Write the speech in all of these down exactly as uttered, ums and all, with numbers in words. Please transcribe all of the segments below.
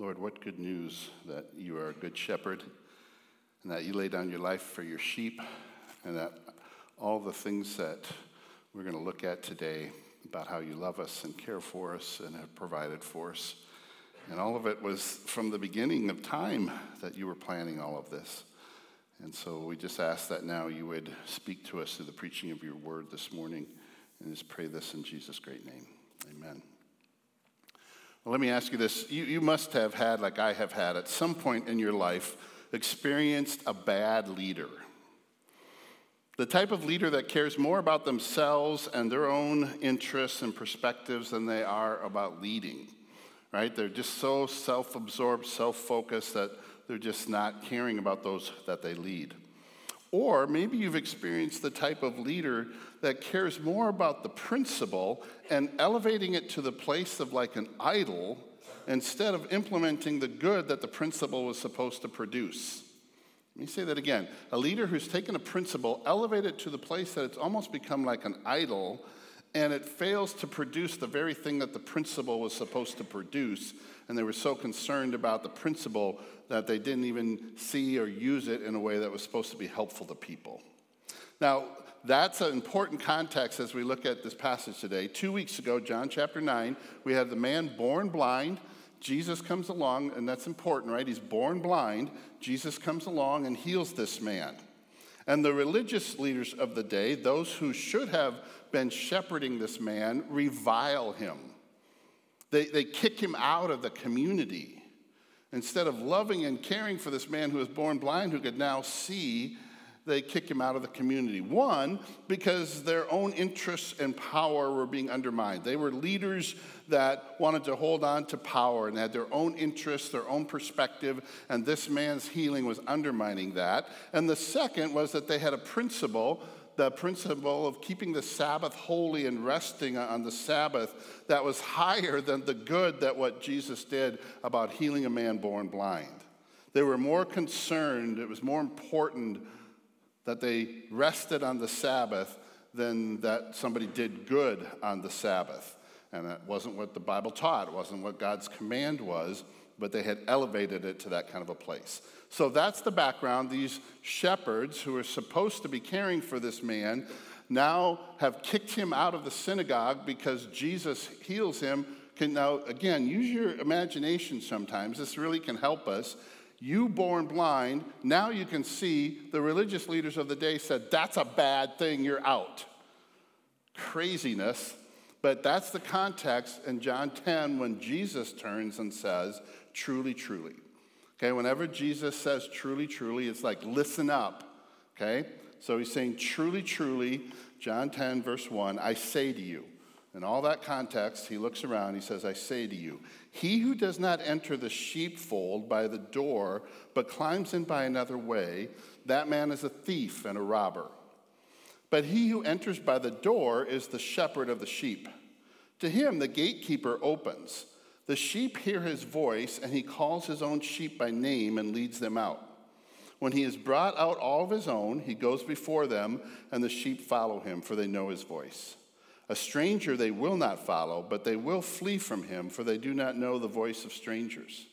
Lord, what good news that you are a good shepherd and that you lay down your life for your sheep, and that all the things that we're going to look at today about how you love us and care for us and have provided for us. And all of it was from the beginning of time that you were planning all of this. And so we just ask that now you would speak to us through the preaching of your word this morning, and just pray this in Jesus' great name. Amen. Well, let me ask you this. You, you must have had, like I have had, at some point in your life, experienced a bad leader. The type of leader that cares more about themselves and their own interests and perspectives than they are about leading, right? They're just so self-absorbed, self-focused that they're just not caring about those that they lead. Or maybe you've experienced the type of leader that cares more about the principle and elevating it to the place of like an idol instead of implementing the good that the principle was supposed to produce. Let me say that again. A leader who's taken a principle, elevated it to the place that it's almost become like an idol, and it fails to produce the very thing that the principle was supposed to produce, and they were so concerned about the principle that they didn't even see or use it in a way that was supposed to be helpful to people. Now, that's an important context as we look at this passage today. Two weeks ago, John chapter nine, we had the man born blind. Jesus comes along, and that's important, right? He's born blind. Jesus comes along and heals this man. And the religious leaders of the day, those who should have been shepherding this man, revile him. They, they kick him out of the community. Instead of loving and caring for this man who was born blind, who could now see, they kick him out of the community. One, because their own interests and power were being undermined. They were leaders that wanted to hold on to power and had their own interests, their own perspective, and this man's healing was undermining that. And the second was that they had a principle, the principle of keeping the Sabbath holy and resting on the Sabbath, that was higher than the good that what Jesus did about healing a man born blind. They were more concerned, it was more important that they rested on the Sabbath than that somebody did good on the Sabbath. And that wasn't what the Bible taught. It wasn't what God's command was, but they had elevated it to that kind of a place. So that's the background. These shepherds who are supposed to be caring for this man now have kicked him out of the synagogue because Jesus heals him. Can now, again, use your imagination sometimes. This really can help us. You born blind, now you can see. The religious leaders of the day said, that's a bad thing, you're out. Craziness, but that's the context in John ten when Jesus turns and says, truly, truly. Okay, whenever Jesus says truly, truly, it's like listen up, okay? So he's saying truly, truly, John ten verse one, I say to you. In all that context, he looks around, he says, I say to you, he who does not enter the sheepfold by the door, but climbs in by another way, that man is a thief and a robber. But he who enters by the door is the shepherd of the sheep. To him the gatekeeper opens. The sheep hear his voice, and he calls his own sheep by name and leads them out. When he has brought out all of his own, he goes before them, and the sheep follow him, for they know his voice. A stranger they will not follow, but they will flee from him, for they do not know the voice of strangers.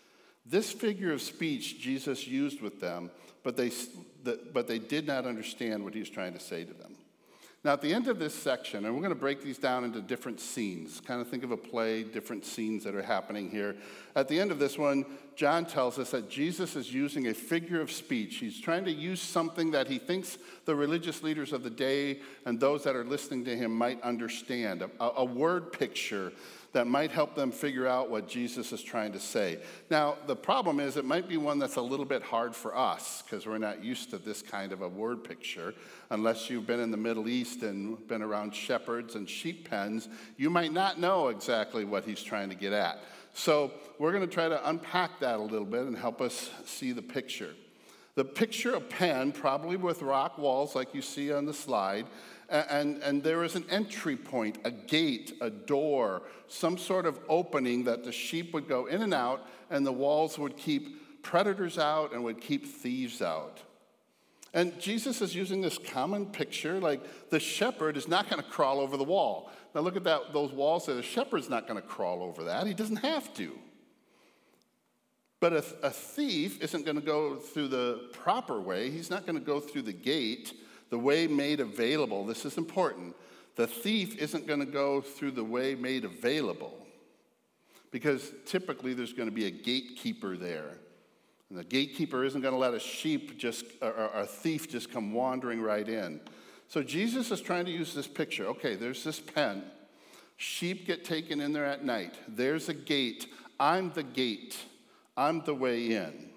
This figure of speech Jesus used with them, but they, but they did not understand what he was trying to say to them. Now, at the end of this section, and we're going to break these down into different scenes, kind of think of a play, different scenes that are happening here. At the end of this one, John tells us that Jesus is using a figure of speech. He's trying to use something that he thinks the religious leaders of the day and those that are listening to him might understand, a, a word picture that might help them figure out what Jesus is trying to say. Now, the problem is it might be one that's a little bit hard for us because we're not used to this kind of a word picture. Unless you've been in the Middle East and been around shepherds and sheep pens, you might not know exactly what he's trying to get at. So we're going to try to unpack that a little bit and help us see the picture. The picture of pen, probably with rock walls like you see on the slide, and, and there is an entry point, a gate, a door, some sort of opening that the sheep would go in and out, and the walls would keep predators out and would keep thieves out. And Jesus is using this common picture, like the shepherd is not going to crawl over the wall. Now look at that; those walls there. The shepherd's not going to crawl over that. He doesn't have to. But a, a thief isn't going to go through the proper way. He's not going to go through the gate, the way made available. This is important. The thief isn't going to go through the way made available, because typically there's going to be a gatekeeper there. And the gatekeeper isn't going to let a sheep just, or, or a thief just come wandering right in. So Jesus is trying to use this picture. Okay, there's this pen. Sheep get taken in there at night. There's a gate. I'm the gate. I'm the way in.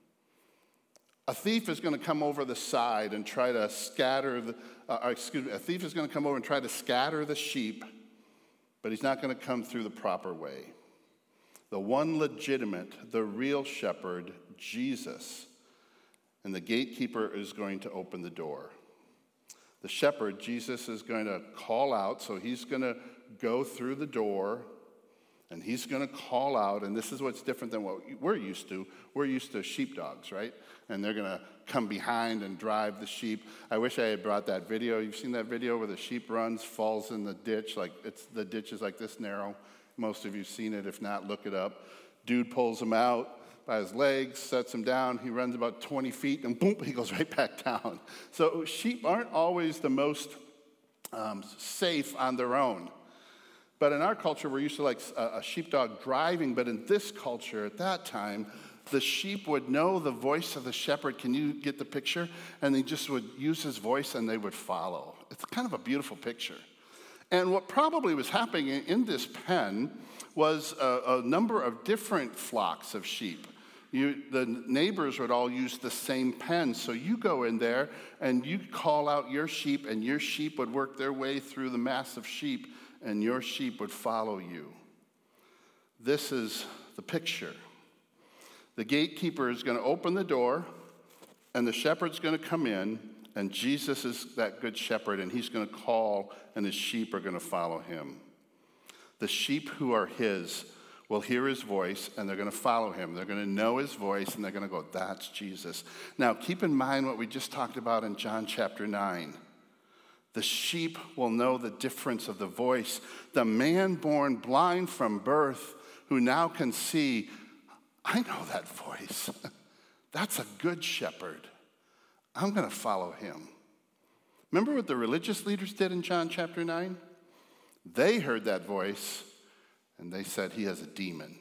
A thief is going to come over the side and try to scatter the, uh, excuse me, a thief is going to come over and try to scatter the sheep, but he's not going to come through the proper way. The one legitimate, the real shepherd, Jesus, and the gatekeeper is going to open the door. The shepherd, Jesus, is going to call out, so he's going to go through the door, and he's going to call out, and this is what's different than what we're used to. We're used to sheepdogs, right? And they're going to come behind and drive the sheep. I wish I had brought that video. You've seen that video where the sheep runs, falls in the ditch, like it's the ditch is like this narrow. Most of you have seen it. If not, look it up. Dude pulls him out by his legs, sets him down. He runs about twenty feet, and boom, he goes right back down. So sheep aren't always the most um, safe on their own. But in our culture, we're used to like a, a sheepdog driving. But in this culture, at that time, the sheep would know the voice of the shepherd. Can you get the picture? And they just would use his voice, and they would follow. It's kind of a beautiful picture. And what probably was happening in this pen was a, a number of different flocks of sheep. You, the neighbors would all use the same pen. So you go in there and you call out your sheep, and your sheep would work their way through the mass of sheep, and your sheep would follow you. This is the picture. The gatekeeper is going to open the door, and the shepherd's going to come in, and Jesus is that good shepherd, and he's going to call, and his sheep are going to follow him. The sheep who are his will hear his voice, and they're going to follow him. They're going to know his voice, and they're going to go, that's Jesus. Now, keep in mind what we just talked about in John chapter nine. The sheep will know the difference of the voice. The man born blind from birth who now can see, I know that voice. That's a good shepherd. I'm going to follow him. Remember what the religious leaders did in John chapter nine? They heard that voice, and they said, he has a demon.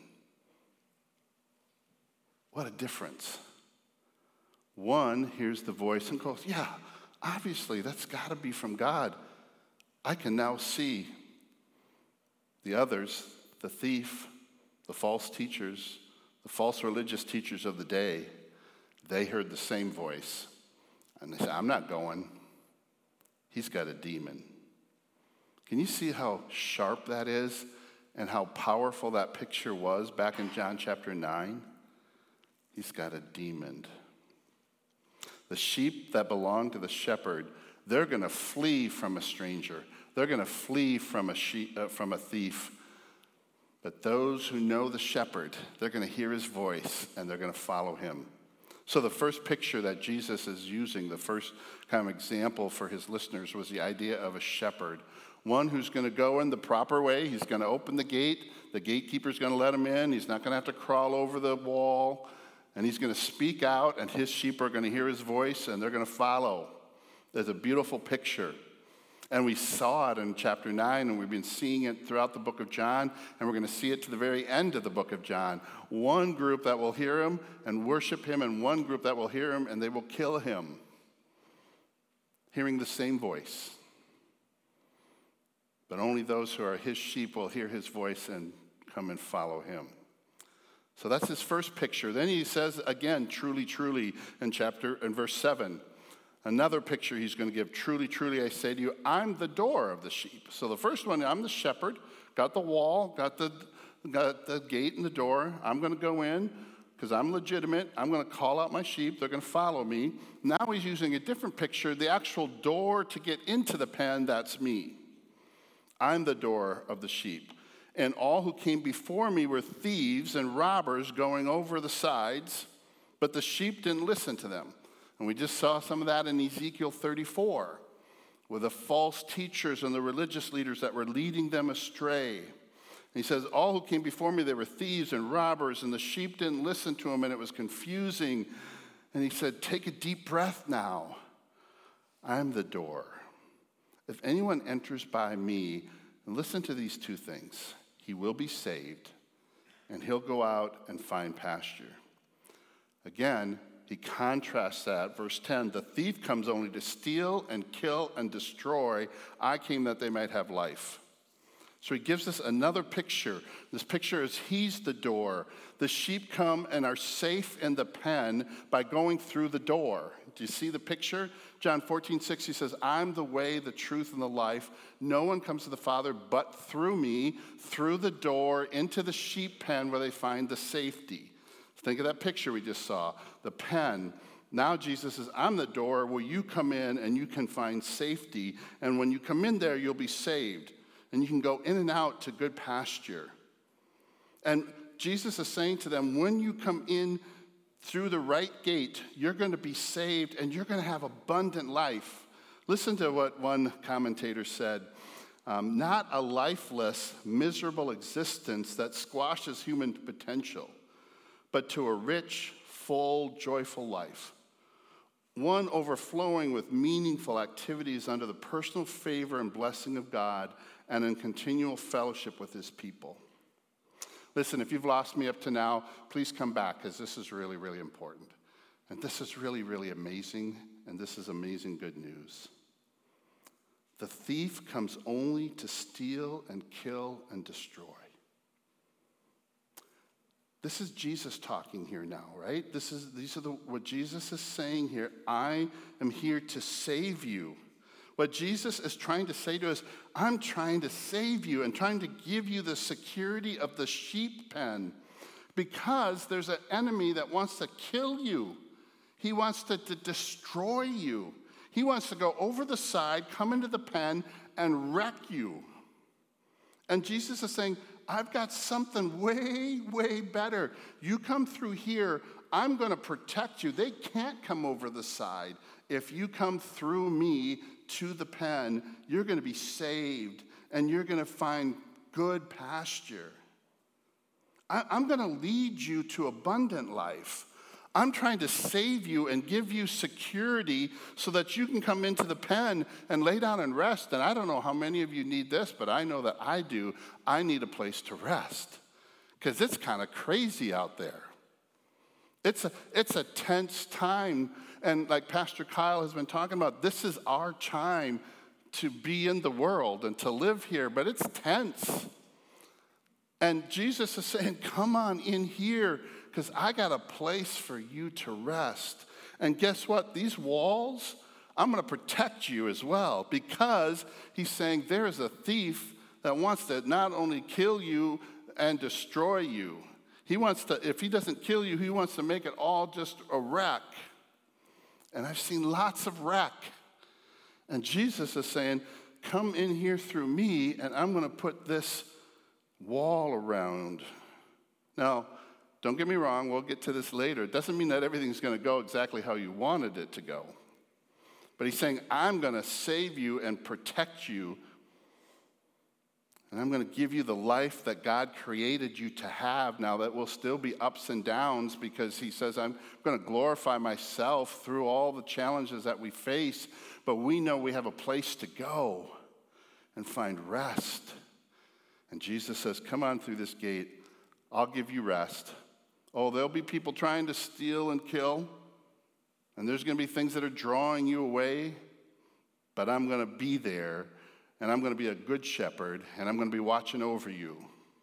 What a difference. One hears the voice and goes, yeah, obviously that's got to be from God. I can now see. The others, the thief, the false teachers, the false religious teachers of the day, they heard the same voice. And they said, I'm not going. He's got a demon. Can you see how sharp that is and how powerful that picture was back in John chapter nine? He's got a demon. The sheep that belong to the shepherd, they're going to flee from a stranger. They're going to flee from a sheep, uh, from a thief. But those who know the shepherd, they're going to hear his voice, and they're going to follow him. So the first picture that Jesus is using, the first kind of example for his listeners, was the idea of a shepherd. One who's going to go in the proper way. He's going to open the gate. The gatekeeper's going to let him in. He's not going to have to crawl over the wall. And he's going to speak out, and his sheep are going to hear his voice, and they're going to follow. There's a beautiful picture. And we saw it in chapter nine, and we've been seeing it throughout the book of John, and we're going to see it to the very end of the book of John. One group that will hear him and worship him, and one group that will hear him and they will kill him, hearing the same voice. But only those who are his sheep will hear his voice and come and follow him. So that's his first picture. Then he says again, truly, truly, in chapter, in verse seven. Another picture he's going to give, truly, truly, I say to you, I'm the door of the sheep. So the first one, I'm the shepherd, got the wall, got the, got the gate and the door. I'm going to go in because I'm legitimate. I'm going to call out my sheep. They're going to follow me. Now he's using a different picture, the actual door to get into the pen, that's me. I'm the door of the sheep. And all who came before me were thieves and robbers going over the sides, but the sheep didn't listen to them. And we just saw some of that in Ezekiel thirty-four, with the false teachers and the religious leaders that were leading them astray. He says, all who came before me, they were thieves and robbers, and the sheep didn't listen to him, and it was confusing. And he said, take a deep breath now. I am the door. If anyone enters by me, and listen to these two things, he will be saved, and he'll go out and find pasture. Again, he contrasts that. Verse ten, the thief comes only to steal and kill and destroy. I came that they might have life. So he gives us another picture. This picture is he's the door. The sheep come and are safe in the pen by going through the door. Do you see the picture? John fourteen six, he says, I'm the way, the truth, and the life. No one comes to the Father but through me, through the door, into the sheep pen where they find the safety. Think of that picture we just saw, the pen. Now Jesus says, I'm the door where you come in and you can find safety. And when you come in there, you'll be saved. And you can go in and out to good pasture. And Jesus is saying to them, when you come in through the right gate, you're going to be saved and you're going to have abundant life. Listen to what one commentator said. Um, not a lifeless, miserable existence that squashes human potential, but to a rich, full, joyful life. One overflowing with meaningful activities under the personal favor and blessing of God and in continual fellowship with his people. Listen, if you've lost me up to now, please come back, because this is really, really important. And this is really, really amazing, and this is amazing good news. The thief comes only to steal and kill and destroy. This is Jesus talking here now, right? This is these are the, what Jesus is saying here. I am here to save you. What Jesus is trying to say to us, I'm trying to save you and trying to give you the security of the sheep pen, because there's an enemy that wants to kill you. He wants to, to destroy you. He wants to go over the side, come into the pen, and wreck you. And Jesus is saying, I've got something way, way better. You come through here, I'm going to protect you. They can't come over the side. If you come through me to the pen, you're going to be saved, and you're going to find good pasture. I, I'm going to lead you to abundant life. I'm trying to save you and give you security so that you can come into the pen and lay down and rest. And I don't know how many of you need this, but I know that I do. I need a place to rest, because it's kind of crazy out there. It's a, it's a tense time. And like Pastor Kyle has been talking about, this is our time to be in the world and to live here, but it's tense. And Jesus is saying, come on in here, because I got a place for you to rest. And guess what? These walls, I'm going to protect you as well, because he's saying there is a thief that wants to not only kill you and destroy you. He wants to, if he doesn't kill you, he wants to make it all just a wreck. And I've seen lots of wreck. And Jesus is saying, come in here through me, and I'm going to put this wall around. Now, don't get me wrong, we'll get to this later. It doesn't mean that everything's going to go exactly how you wanted it to go. But he's saying, I'm going to save you and protect you. And I'm going to give you the life that God created you to have now, that will still be ups and downs, because he says, I'm going to glorify myself through all the challenges that we face. But we know we have a place to go and find rest. And Jesus says, come on through this gate. I'll give you rest. Oh, there'll be people trying to steal and kill. And there's going to be things that are drawing you away. But I'm going to be there. And I'm going to be a good shepherd. And I'm going to be watching over you.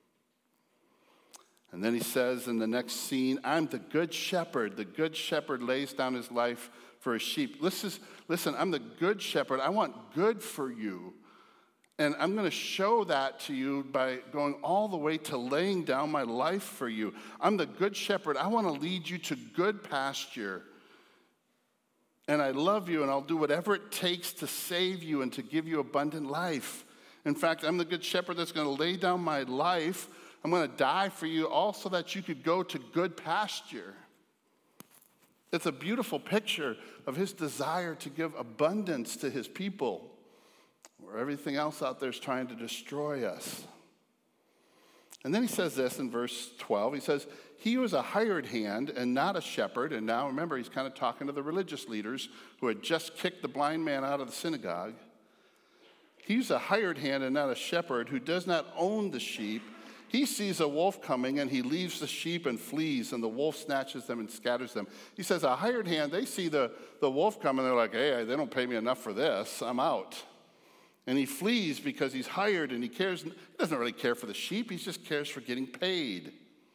And then he says in the next scene, I'm the good shepherd. The good shepherd lays down his life for his sheep. Listen, listen, I'm the good shepherd. I want good for you. And I'm going to show that to you by going all the way to laying down my life for you. I'm the good shepherd. I want to lead you to good pasture. And I love you, and I'll do whatever it takes to save you and to give you abundant life. In fact, I'm the good shepherd that's going to lay down my life. I'm going to die for you, all so that you could go to good pasture. It's a beautiful picture of his desire to give abundance to his people, where everything else out there is trying to destroy us. And then he says this in verse twelve. He says, he was a hired hand and not a shepherd. And now remember, he's kind of talking to the religious leaders who had just kicked the blind man out of the synagogue. He's a hired hand and not a shepherd who does not own the sheep. He sees a wolf coming and he leaves the sheep and flees, and the wolf snatches them and scatters them. He says a hired hand, they see the, the wolf coming, they're like, hey, they don't pay me enough for this, I'm out. And he flees because he's hired and he cares. He doesn't really care for the sheep, he just cares for getting paid.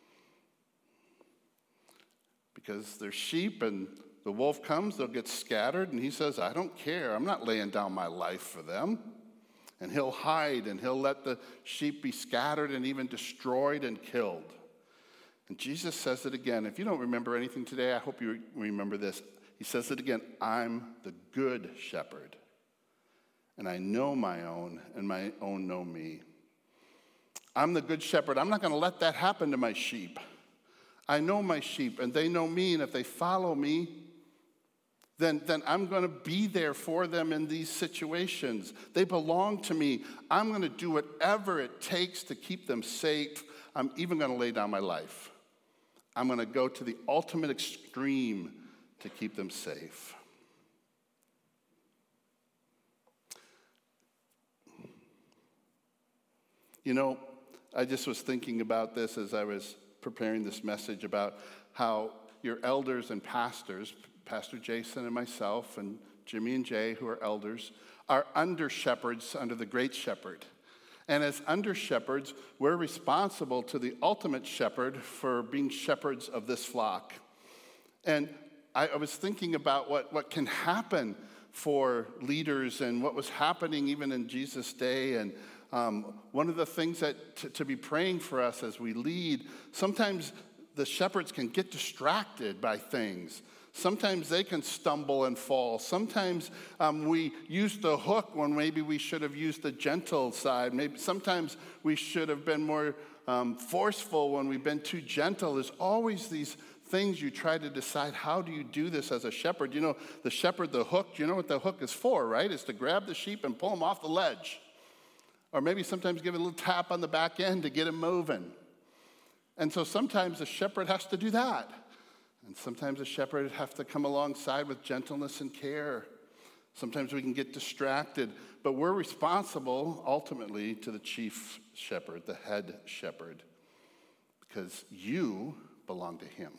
Because they're sheep and the wolf comes, they'll get scattered, and he says, I don't care, I'm not laying down my life for them. And he'll hide and he'll let the sheep be scattered and even destroyed and killed. And Jesus says it again. If you don't remember anything today, I hope you remember this. He says it again, I'm the good shepherd. And I know my own, and my own know me. I'm the good shepherd. I'm not going to let that happen to my sheep. I know my sheep, and they know me, and if they follow me, then, then I'm going to be there for them in these situations. They belong to me. I'm going to do whatever it takes to keep them safe. I'm even going to lay down my life. I'm going to go to the ultimate extreme to keep them safe. You know, I just was thinking about this as I was preparing this message about how your elders and pastors, Pastor Jason and myself and Jimmy and Jay, who are elders, are under shepherds under the great shepherd. And as under shepherds, we're responsible to the ultimate shepherd for being shepherds of this flock. And I, I was thinking about what, what can happen for leaders and what was happening even in Jesus' day. And um, one of the things that t- to be praying for us as we lead, sometimes the shepherds can get distracted by things. Sometimes they can stumble and fall. Sometimes um, we use the hook when maybe we should have used the gentle side. Maybe sometimes we should have been more um, forceful when we've been too gentle. There's always these things you try to decide, how do you do this as a shepherd? You know, the shepherd, the hook, you know what the hook is for, right? It's to grab the sheep and pull them off the ledge. Or maybe sometimes give it a little tap on the back end to get him moving. And so sometimes the shepherd has to do that. And sometimes a shepherd has to come alongside with gentleness and care. Sometimes we can get distracted, but we're responsible ultimately to the chief shepherd, the head shepherd, because you belong to him.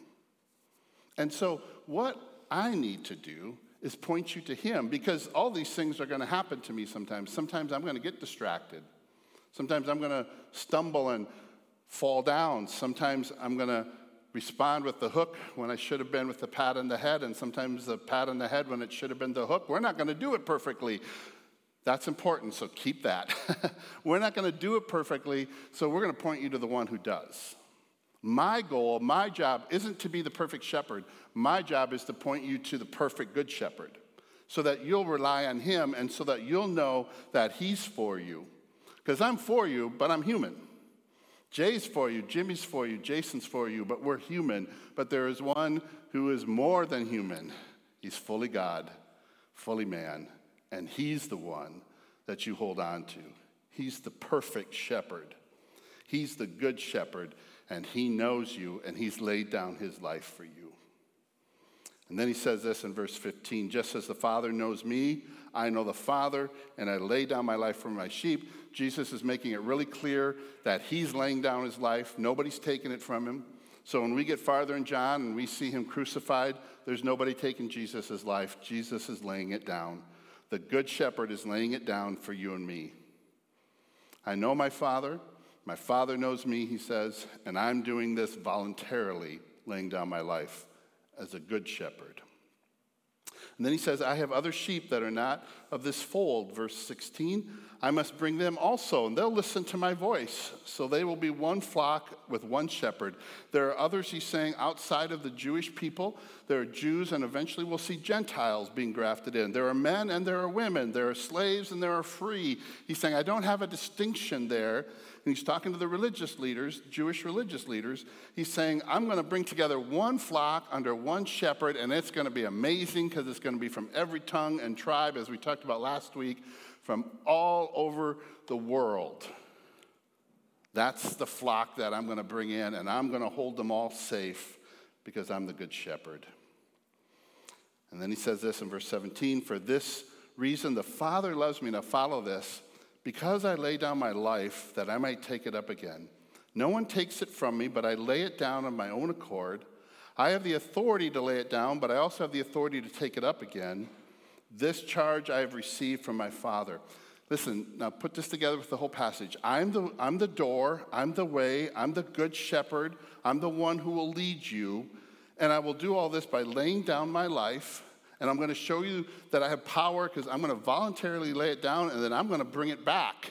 And so what I need to do is point you to him, because all these things are going to happen to me sometimes. Sometimes I'm going to get distracted. Sometimes I'm going to stumble and fall down. Sometimes I'm going to respond with the hook when I should have been with the pat on the head, and sometimes the pat on the head when it should have been the hook. We're not going to do it perfectly. That's important, so keep that. We're not going to do it perfectly, so we're going to point you to the one who does. My goal, my job isn't to be the perfect shepherd. My job is to point you to the perfect good shepherd so that you'll rely on him and so that you'll know that he's for you. Because I'm for you, but I'm human. Jay's for you, Jimmy's for you, Jason's for you, but we're human. But there is one who is more than human. He's fully God, fully man, and he's the one that you hold on to. He's the perfect shepherd. He's the good shepherd, and he knows you, and he's laid down his life for you. And then he says this in verse fifteen, just as the Father knows me, I know the Father, and I lay down my life for my sheep. Jesus is making it really clear that he's laying down his life. Nobody's taking it from him. So when we get farther in John and we see him crucified, there's nobody taking Jesus' life. Jesus is laying it down. The good shepherd is laying it down for you and me. I know my Father. My Father knows me, he says, and I'm doing this voluntarily, laying down my life as a good shepherd. And then he says, I have other sheep that are not of this fold. Verse sixteen, I must bring them also, and they'll listen to my voice. So they will be one flock with one shepherd. There are others, he's saying, outside of the Jewish people. There are Jews, and eventually we'll see Gentiles being grafted in. There are men and there are women. There are slaves and there are free. He's saying, I don't have a distinction there. And he's talking to the religious leaders, Jewish religious leaders. He's saying, I'm going to bring together one flock under one shepherd, and it's going to be amazing because it's going to be from every tongue and tribe, as we talked about last week, from all over the world. That's the flock that I'm going to bring in, and I'm going to hold them all safe because I'm the good shepherd. And then he says this in verse seventeen, for this reason the Father loves me. Now follow this. Because I lay down my life that I might take it up again. No one takes it from me, but I lay it down of my own accord. I have the authority to lay it down, but I also have the authority to take it up again. This charge I have received from my Father. Listen, now put this together with the whole passage. I'm the, I'm the door, I'm the way, I'm the good shepherd, I'm the one who will lead you, and I will do all this by laying down my life, and I'm going to show you that I have power because I'm going to voluntarily lay it down, and then I'm going to bring it back.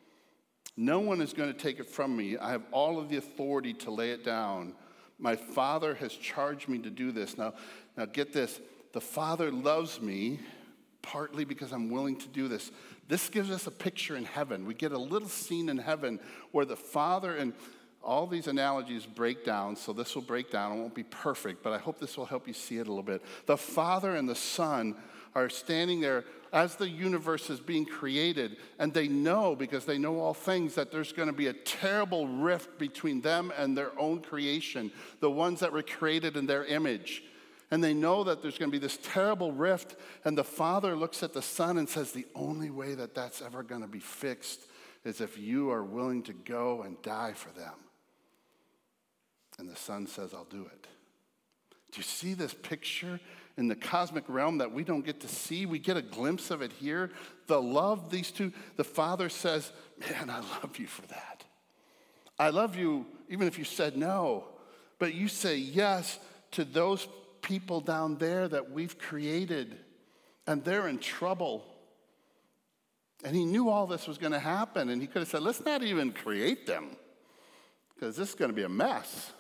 No one is going to take it from me. I have all of the authority to lay it down. My Father has charged me to do this. Now, now get this. The Father loves me partly because I'm willing to do this. This gives us a picture in heaven. We get a little scene in heaven where the Father, and all these analogies break down, so this will break down. It won't be perfect, but I hope this will help you see it a little bit. The Father and the Son are standing there as the universe is being created, and they know, because they know all things, that there's going to be a terrible rift between them and their own creation, the ones that were created in their image. And they know that there's going to be this terrible rift, and the Father looks at the Son and says, the only way that that's ever going to be fixed is if you are willing to go and die for them. And the Son says, I'll do it. Do you see this picture in the cosmic realm that we don't get to see? We get a glimpse of it here. The love, these two, the Father says, man, I love you for that. I love you even if you said no. But you say yes to those people down there that we've created, and they're in trouble. And he knew all this was going to happen, and he could have said, let's not even create them, because this is going to be a mess.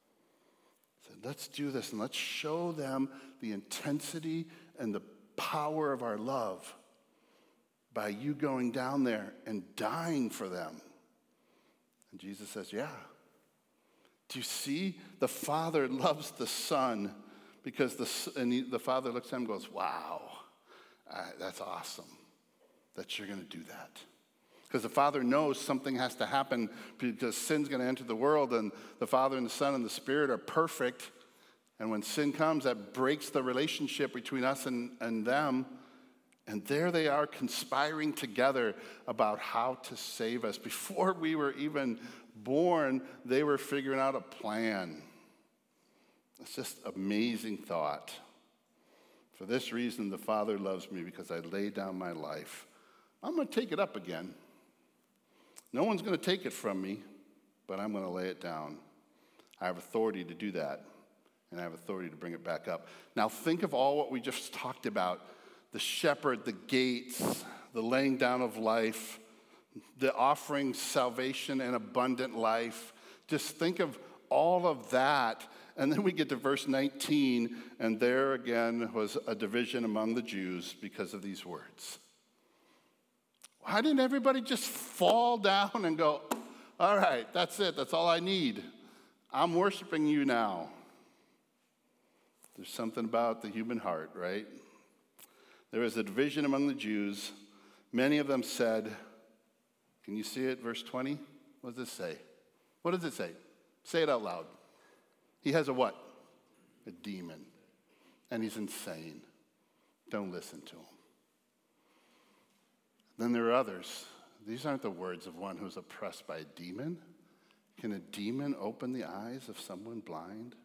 He said, let's do this, and let's show them the intensity and the power of our love by you going down there and dying for them. And Jesus says, yeah. Do you see? The Father loves the Son because the, and he, the Father looks at him and goes, wow, uh, that's awesome that you're going to do that. Because the Father knows something has to happen because sin's going to enter the world, and the Father and the Son and the Spirit are perfect. And when sin comes, that breaks the relationship between us and, and them. And there they are conspiring together about how to save us. Before we were even born, they were figuring out a plan. It's just amazing thought. For this reason, the Father loves me because I lay down my life. I'm going to take it up again. No one's going to take it from me, but I'm going to lay it down. I have authority to do that, and I have authority to bring it back up. Now think of all what we just talked about. The shepherd, the gates, the laying down of life, the offering salvation and abundant life. Just think of all of that. And then we get to verse nineteen, and there again was a division among the Jews because of these words. Why didn't everybody just fall down and go, all right, that's it, that's all I need. I'm worshiping you now. There's something about the human heart, right? There was a division among the Jews. Many of them said, can you see it, verse twenty? What does it say? What does it say? Say it out loud. He has a what? A demon. And he's insane. Don't listen to him. Then there are others. These aren't the words of one who's oppressed by a demon. Can a demon open the eyes of someone blind?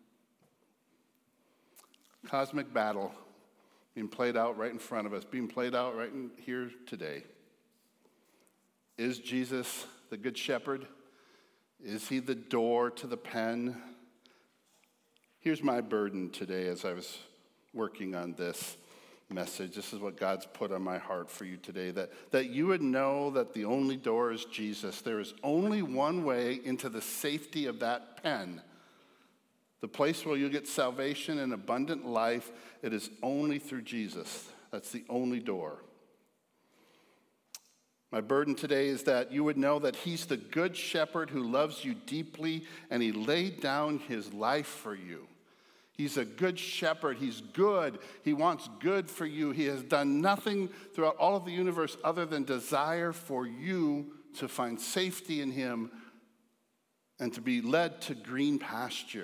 Cosmic battle being played out right in front of us, being played out right in here today. Is Jesus the Good Shepherd? Is he the door to the pen? Here's my burden today as I was working on this message. This is what God's put on my heart for you today, that, that you would know that the only door is Jesus. There is only one way into the safety of that pen. The place where you get salvation and abundant life, it is only through Jesus. That's the only door. My burden today is that you would know that he's the good shepherd who loves you deeply, and he laid down his life for you. He's a good shepherd. He's good. He wants good for you. He has done nothing throughout all of the universe other than desire for you to find safety in him and to be led to green pasture.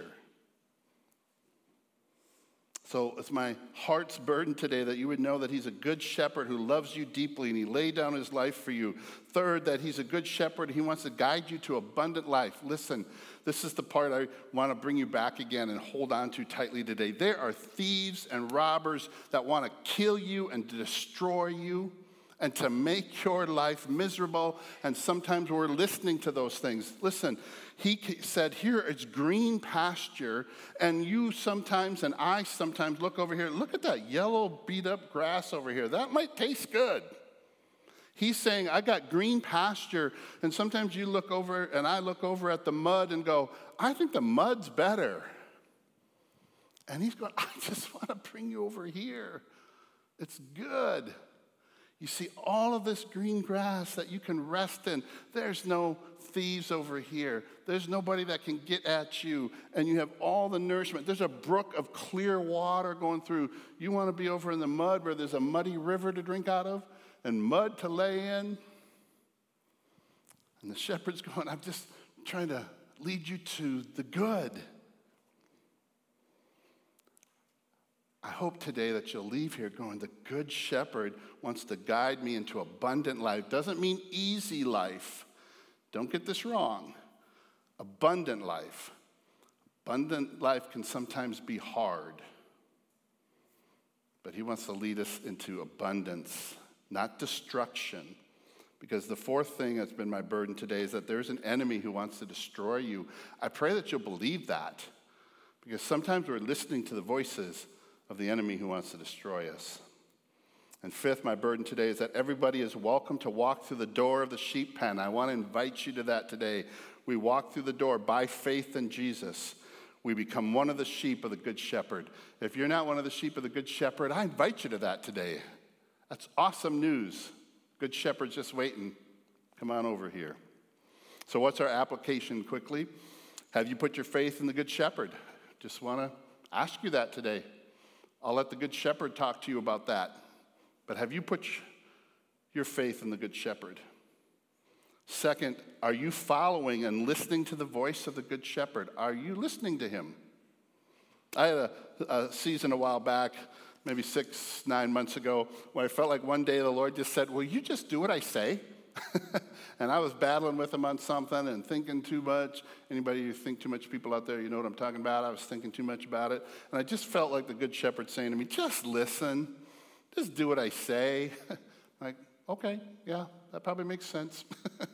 So it's my heart's burden today that you would know that he's a good shepherd who loves you deeply and he laid down his life for you. Third, that he's a good shepherd. He wants to guide you to abundant life. Listen, this is the part I want to bring you back again and hold on to tightly today. There are thieves and robbers that want to kill you and to destroy you and to make your life miserable. And sometimes we're listening to those things. Listen, he said, here is green pasture, and you sometimes, and I sometimes look over here, look at that yellow beat up grass over here. That might taste good. He's saying, I got green pasture, and sometimes you look over, and I look over at the mud and go, I think the mud's better. And he's going, I just want to bring you over here. It's good. You see all of this green grass that you can rest in. There's no thieves over here. There's nobody that can get at you. And you have all the nourishment. There's a brook of clear water going through. You want to be over in the mud where there's a muddy river to drink out of and mud to lay in. And the shepherd's going, I'm just trying to lead you to the good. I hope today that you'll leave here going, the good shepherd wants to guide me into abundant life. Doesn't mean easy life. Don't get this wrong. Abundant life. Abundant life can sometimes be hard. But he wants to lead us into abundance, not destruction. Because the fourth thing that's been my burden today is that there's an enemy who wants to destroy you. I pray that you'll believe that. Because sometimes we're listening to the voices of the enemy who wants to destroy us. And fifth, my burden today is that everybody is welcome to walk through the door of the sheep pen. I want to invite you to that today. We walk through the door by faith in Jesus. We become one of the sheep of the Good Shepherd. If you're not one of the sheep of the Good Shepherd, I invite you to that today. That's awesome news. Good Shepherd's just waiting. Come on over here. So what's our application quickly? Have you put your faith in the Good Shepherd? Just want to ask you that today. I'll let the Good Shepherd talk to you about that. But have you put your faith in the Good Shepherd? Second, are you following and listening to the voice of the Good Shepherd? Are you listening to him? I had a, a season a while back, maybe six, nine months ago, where I felt like one day the Lord just said, will you just do what I say? And I was battling with him on something and thinking too much. Anybody who think too much, people out there, you know what I'm talking about. I was thinking too much about it. And I just felt like the Good Shepherd saying to me, just listen. Just do what I say. Like, okay, yeah, that probably makes sense.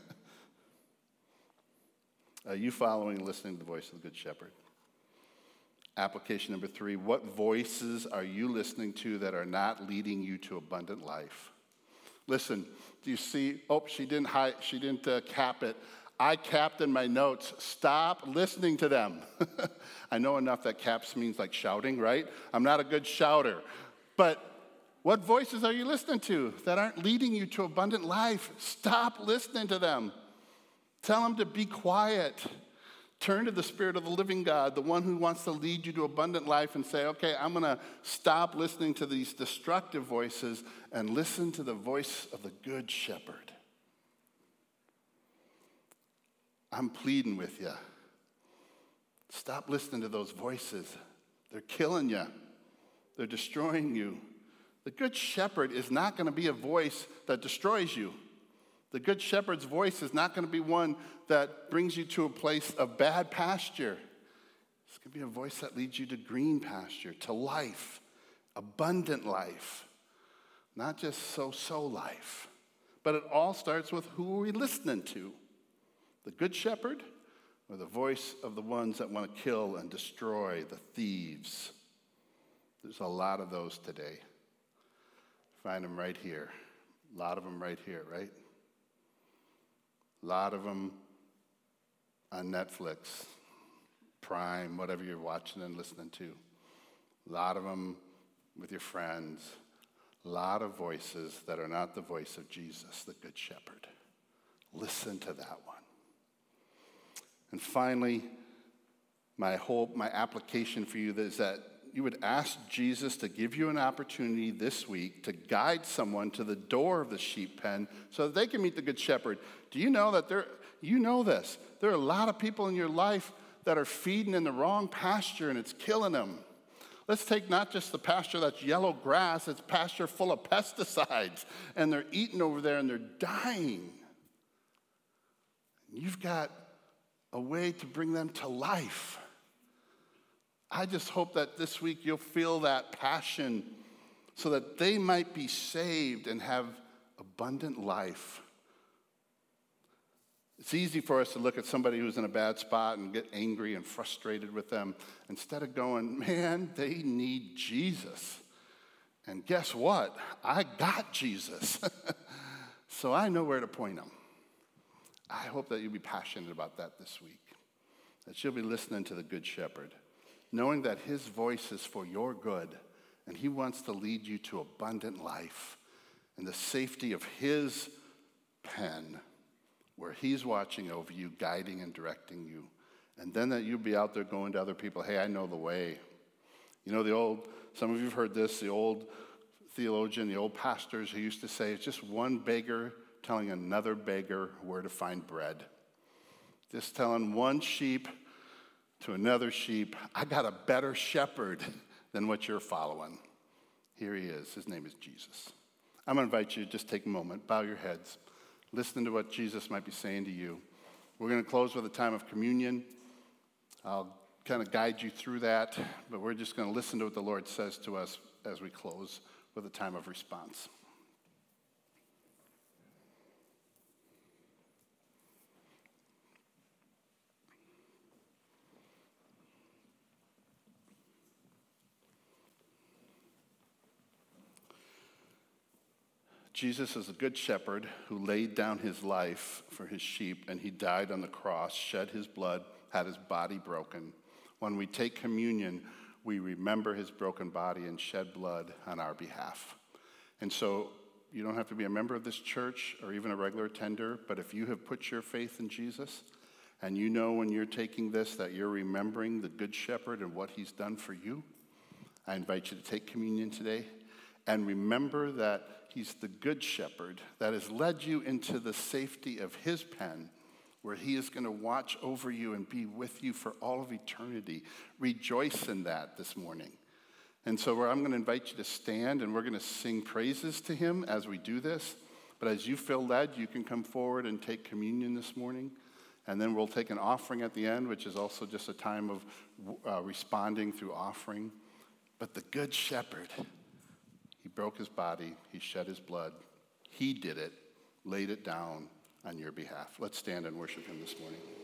Are you following and listening to the voice of the Good Shepherd? Application number three, what voices are you listening to that are not leading you to abundant life? Listen, do you see? Oh, she didn't hide, she didn't uh, cap it. I capped in my notes. Stop listening to them. I know enough that caps means like shouting, right? I'm not a good shouter. But what voices are you listening to that aren't leading you to abundant life? Stop listening to them. Tell them to be quiet. Turn to the Spirit of the living God, the one who wants to lead you to abundant life, and say, okay, I'm going to stop listening to these destructive voices and listen to the voice of the Good Shepherd. I'm pleading with you. Stop listening to those voices. They're killing you. They're destroying you. The Good Shepherd is not going to be a voice that destroys you. The Good Shepherd's voice is not going to be one that brings you to a place of bad pasture. It's going to be a voice that leads you to green pasture, to life, abundant life, not just so-so life. But it all starts with who are we listening to? The Good Shepherd or the voice of the ones that want to kill and destroy, the thieves? There's a lot of those today. Find them right here. A lot of them right here, right? A lot of them on Netflix, Prime, whatever you're watching and listening to. A lot of them with your friends. A lot of voices that are not the voice of Jesus, the Good Shepherd. Listen to that one. And finally, my hope, my application for you is that you would ask Jesus to give you an opportunity this week to guide someone to the door of the sheep pen so that they can meet the Good Shepherd. Do you know that there, You know this. There are a lot of people in your life that are feeding in the wrong pasture and it's killing them. Let's take not just the pasture that's yellow grass, it's pasture full of pesticides, and they're eating over there and they're dying. You've got a way to bring them to life. I just hope that this week you'll feel that passion so that they might be saved and have abundant life. It's easy for us to look at somebody who's in a bad spot and get angry and frustrated with them instead of going, man, they need Jesus. And guess what? I got Jesus. So I know where to point them. I hope that you'll be passionate about that this week, that you'll be listening to the Good Shepherd, knowing that his voice is for your good, and he wants to lead you to abundant life in the safety of his pen, where he's watching over you, guiding and directing you. And then that you'll be out there going to other people, hey, I know the way. You know, the old, some of you have heard this, the old theologian, the old pastors who used to say, it's just one beggar telling another beggar where to find bread. Just telling one sheep to another sheep, I got a better shepherd than what you're following. Here he is. His name is Jesus. I'm going to invite you to just take a moment, bow your heads, listen to what Jesus might be saying to you. We're going to close with a time of communion. I'll kind of guide you through that, but we're just going to listen to what the Lord says to us as we close with a time of response. Jesus is a good shepherd who laid down his life for his sheep, and he died on the cross, shed his blood, had his body broken. When we take communion, we remember his broken body and shed blood on our behalf. And so you don't have to be a member of this church or even a regular attender, but if you have put your faith in Jesus, and you know when you're taking this that you're remembering the Good Shepherd and what he's done for you, I invite you to take communion today and remember that he's the Good Shepherd that has led you into the safety of his pen, where he is going to watch over you and be with you for all of eternity. Rejoice in that this morning. And so I'm going to invite you to stand, and we're going to sing praises to him as we do this. But as you feel led, you can come forward and take communion this morning. And then we'll take an offering at the end, which is also just a time of uh, responding through offering. But the Good Shepherd, he broke his body, he shed his blood. He did it, laid it down on your behalf. Let's stand and worship him this morning.